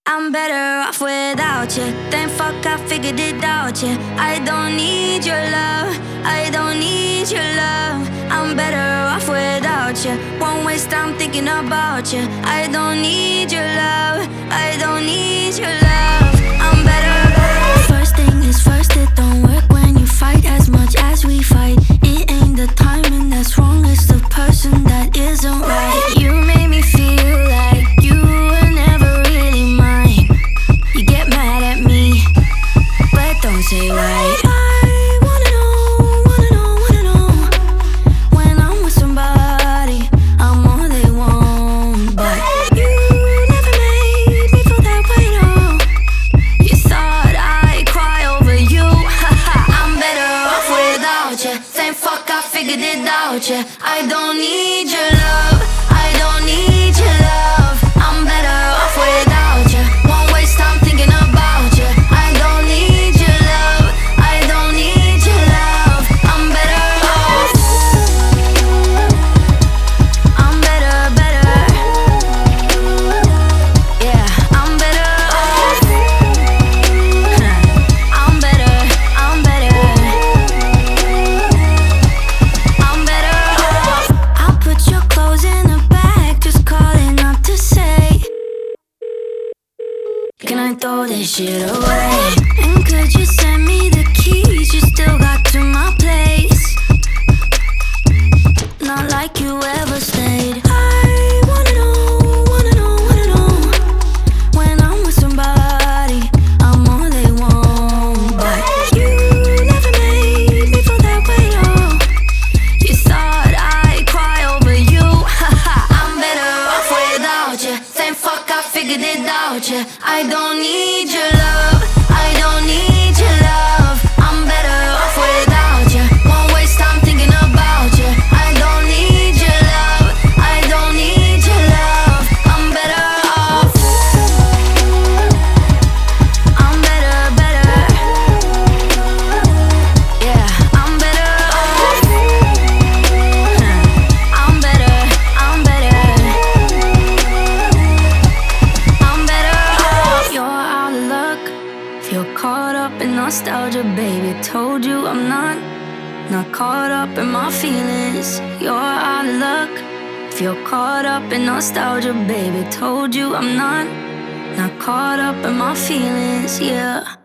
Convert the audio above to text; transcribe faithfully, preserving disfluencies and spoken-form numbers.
I'm better off without you. Then fuck, I figured it out, yeah. I don't need your love, I don't need your love. I'm better off without you. Won't waste time thinking about you. I don't need your love, I don't need your love. I'm better. First thing is first, it don't work when you fight as much as we fight. It ain't the timing that's wrong, it's the person that isn't right. You made me feel like you were never really mine. You get mad at me, but don't say why. I wanna know, wanna know, wanna know. When I'm with somebody, I'm all they want. But you never made me feel that way, no. You thought I'd cry over you. I'm better off without you. Saying fuck, I figured it out, yeah. I don't need your love, I don't need your love. I'm better off without you. Won't waste time thinking about you. I don't need your love, I don't need your love. I'm better off. I'm better, better. Yeah, I'm better off. I'm better, I'm better. I'm better off. I'll put your clothes in the bag, just calling up to say, can I throw this shit away? And could you send me the keys you still got to my place? Not like you ever stayed. I wanna know, wanna know, wanna know. When I'm with somebody, I'm all they want. But you never made me feel that way, no. You thought I'd cry over you. I'm better off without you. Saying fuck, I figured it out, yeah. I don't need your love, I don't need your love. I'm better off without you. Won't waste time thinking about you. I don't need your love, I don't need your love. I'm better off. I'm better, better. Yeah, I'm better off. I'm better, I'm better. I'm better off. You're out of luck if you're caught up in nostalgia, baby. Told you I'm not, not caught up in my feelings. You're out of luck if you're caught up in nostalgia, baby. Told you I'm not, not caught up in my feelings, yeah.